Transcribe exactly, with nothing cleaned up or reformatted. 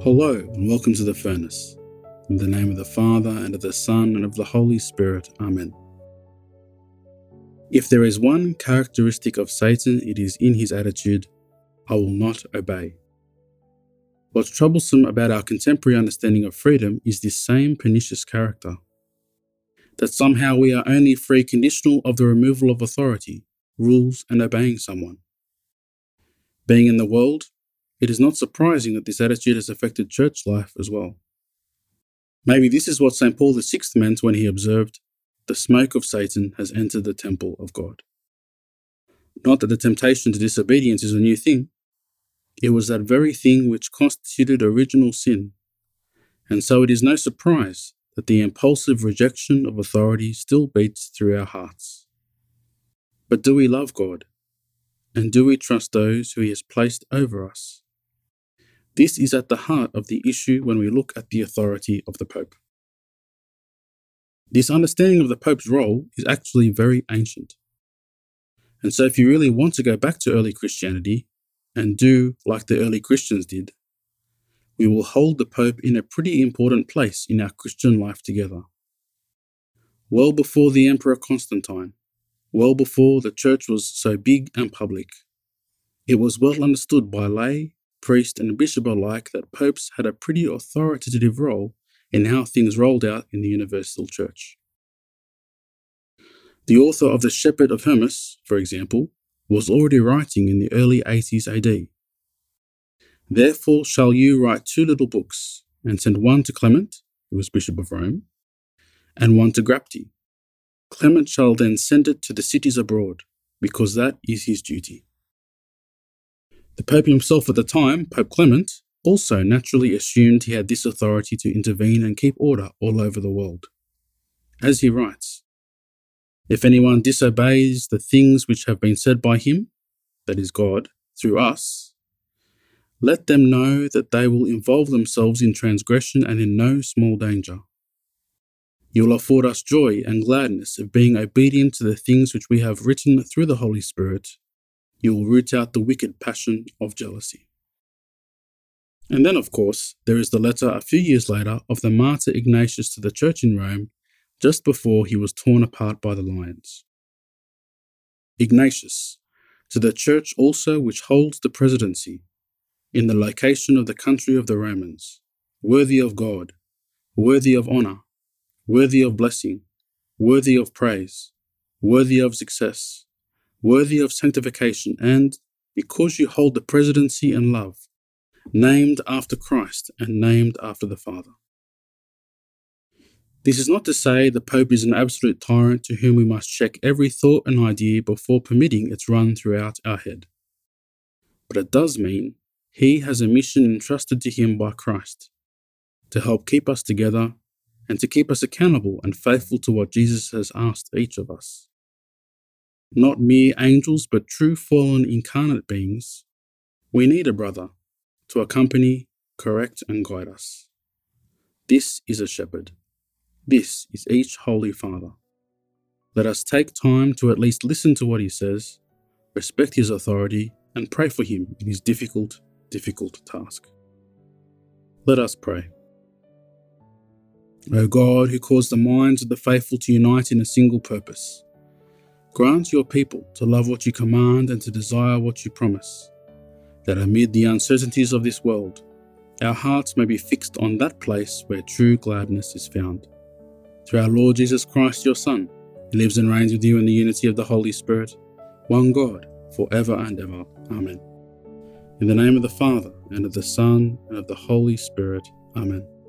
Hello and welcome to the Furnace. In the name of the Father, and of the Son, and of the Holy Spirit. Amen. If there is one characteristic of Satan, it is in his attitude, I will not obey. What's troublesome about our contemporary understanding of freedom is this same pernicious character. That somehow we are only free conditional of the removal of authority, rules, and obeying someone. Being in the world, it is not surprising that this attitude has affected church life as well. Maybe this is what Saint Paul the Sixth meant when he observed, the smoke of Satan has entered the temple of God. Not that the temptation to disobedience is a new thing. It was that very thing which constituted original sin. And so it is no surprise that the impulsive rejection of authority still beats through our hearts. But do we love God? And do we trust those who he has placed over us? This is at the heart of the issue when we look at the authority of the Pope. This understanding of the Pope's role is actually very ancient. And so if you really want to go back to early Christianity and do like the early Christians did, we will hold the Pope in a pretty important place in our Christian life together. Well before the Emperor Constantine, well before the Church was so big and public, it was well understood by lay, priest and bishop alike that popes had a pretty authoritative role in how things rolled out in the Universal Church. The author of The Shepherd of Hermas, for example, was already writing in the early eighties A D. Therefore shall you write two little books, and send one to Clement, who was Bishop of Rome, and one to Grapte. Clement shall then send it to the cities abroad, because that is his duty. The Pope himself at the time, Pope Clement, also naturally assumed he had this authority to intervene and keep order all over the world. As he writes, if anyone disobeys the things which have been said by him, that is God, through us, let them know that they will involve themselves in transgression and in no small danger. You will afford us joy and gladness of being obedient to the things which we have written through the Holy Spirit. You will root out the wicked passion of jealousy. And then, of course, there is the letter a few years later of the martyr Ignatius to the Church in Rome, just before he was torn apart by the lions. Ignatius, to the Church also which holds the presidency, in the location of the country of the Romans, worthy of God, worthy of honour, worthy of blessing, worthy of praise, worthy of success, worthy of sanctification, and, because you hold the presidency in love, named after Christ and named after the Father. This is not to say the Pope is an absolute tyrant to whom we must check every thought and idea before permitting its run throughout our head. But it does mean he has a mission entrusted to him by Christ, to help keep us together and to keep us accountable and faithful to what Jesus has asked each of us. Not mere angels, but true fallen incarnate beings, we need a brother to accompany, correct and guide us. This is a shepherd. This is each Holy Father. Let us take time to at least listen to what he says, respect his authority, and pray for him in his difficult, difficult task. Let us pray. O God, who caused the minds of the faithful to unite in a single purpose, grant your people to love what you command and to desire what you promise, that amid the uncertainties of this world, our hearts may be fixed on that place where true gladness is found. Through our Lord Jesus Christ, your Son, who lives and reigns with you in the unity of the Holy Spirit, one God, for ever and ever. Amen. In the name of the Father, and of the Son, and of the Holy Spirit. Amen.